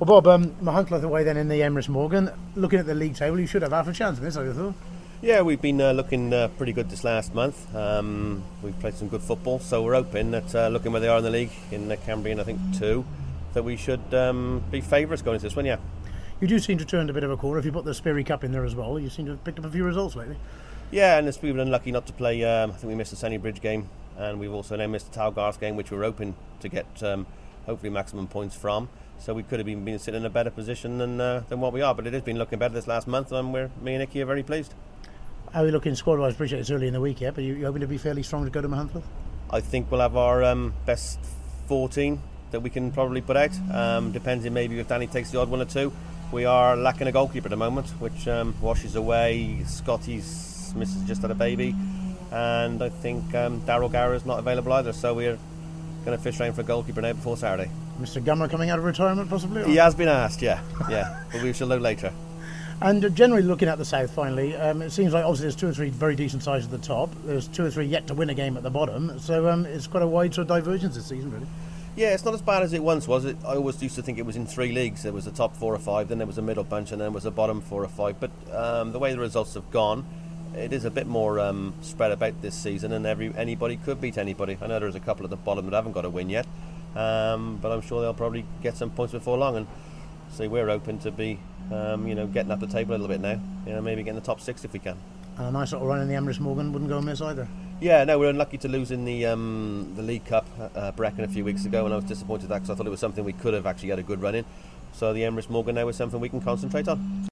Well, Bob, Machynlleth away then in the Emrys Morgan. Looking at the league table, you should have half a chance in this, I thought. Yeah, we've been looking pretty good this last month. We've played some good football, so we're hoping that looking where they are in the league, in Cambrian, I think 2, that we should be favourites going into this one, yeah. You do seem to turn a bit of a corner. If you put the Sperry Cup in there as well, you seem to have picked up a few results lately. Yeah, and we've been unlucky not to play. I think we missed the Sennybridge game, and we've also then missed the Talgarth game, which we were hoping to get hopefully maximum points from. So we could have been sitting in a better position than what we are. But it has been looking better this last month, and me and Icky are very pleased. How are you looking squad-wise? Appreciate it's early in the week yet, but you hoping to be fairly strong to go to Machynlleth? I think we'll have our best 14 that we can probably put out. Depending maybe if Danny takes the odd one or two. We are lacking a goalkeeper at the moment, which washes away. Scotty's missus just had a baby, and I think Daryl Gower is not available either. So we're going to fish around for a goalkeeper now before Saturday. Mr. Gummer coming out of retirement, possibly? Or? He has been asked, yeah, but we shall know later. And generally looking at the south, finally, it seems like obviously there's 2 or 3 very decent sides at the top. There's 2 or 3 yet to win a game at the bottom. So it's quite a wide sort of divergence this season, really. Yeah, it's not as bad as it once was. I always used to think it was in 3 leagues. There was a top 4 or 5, then there was a middle bunch, and then there was a bottom 4 or 5. But the way the results have gone, it is a bit more spread about this season, and anybody could beat anybody. I know there's a couple at the bottom that haven't got a win yet, but I'm sure they'll probably get some points before long. And so we're open to be, getting up the table a little bit now. Maybe getting the top 6 if we can. And a nice little run in the Emrys Morgan wouldn't go amiss either. Yeah, no, we're unlucky to lose in the League Cup Brecon a few weeks ago, and I was disappointed that because I thought it was something we could have actually had a good run in. So the Emrys Morgan now is something we can concentrate on.